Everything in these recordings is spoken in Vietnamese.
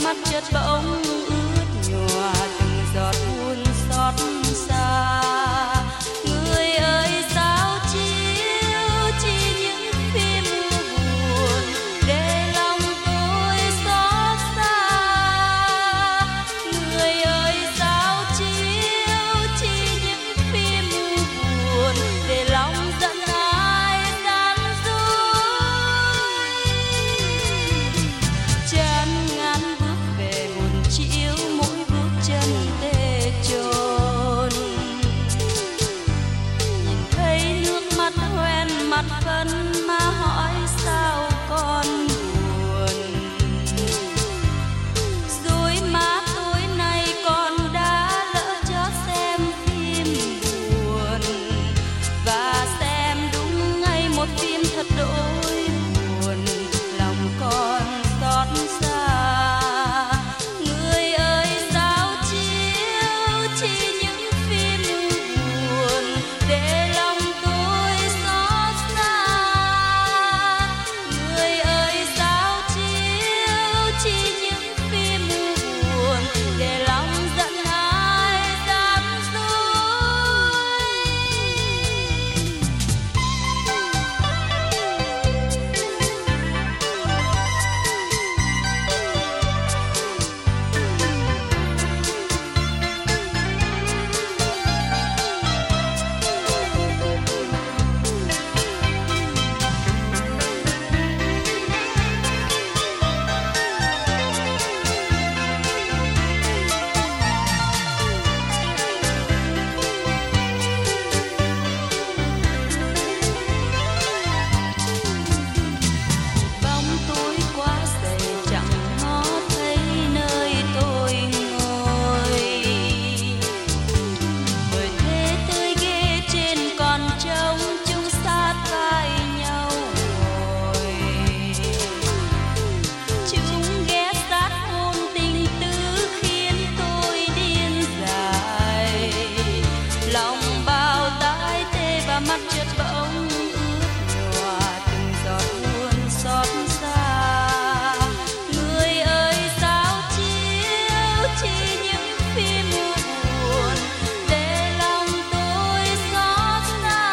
mắt chợt bỗng ướt nhòa từng giọt buồn xót xa. Người ơi sao chiếu chỉ những phim buồn để lòng tôi xót xa. Người ơi sao chiếu chỉ những phim buồn để lòng giận ai gian dối. Chán ngán bước về buồn chiếu mỗi bước chân tê chồn. Nhìn thấy nước mắt hoen mặt phấn mà hỏi sao con buồn. Rồi má tối nay con đã lỡ chót xem phim buồn và xem đúng ngay một phim thật đỗi buồn. Lòng con xót xa. Người ơi sao chiếu chỉ những phim buồn để lòng tôi xót xa. Người ơi sao chiếu chỉ những phim buồn để lòng giận ai gian dối. Bóng tối quá dày chẳng ngó thấy nơi tôi ngồi. Bởi thế tươi ghê trên con trống chung sát vai nhau ngồi. Chúng ghé sát hôn tình tứ khiến tôi điên dại. Lòng bao tái tê và mắt chợt bỗng ướt nhòa từng giọt buồn xót xa. Người ơi sao chiếu chỉ những phim buồn để lòng tôi xót xa.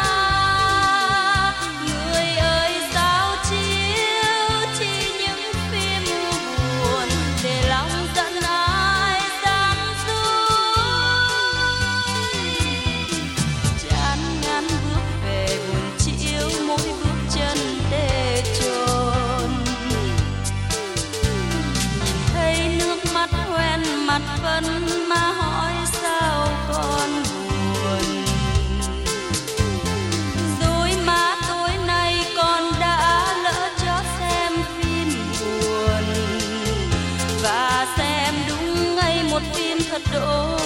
Người ơi sao chiếu chỉ những phim buồn để lòng giận ai gian dối. Chán ngán bước về buồn chiếu mỗi bước chân tê chồn. Nhìn thấy nước mắt hoen mặt phấn mà hỏi sao con buồn. Rồi má tối nay con đã lỡ chót xem phim buồn và xem đúng ngay một phim thật đỗi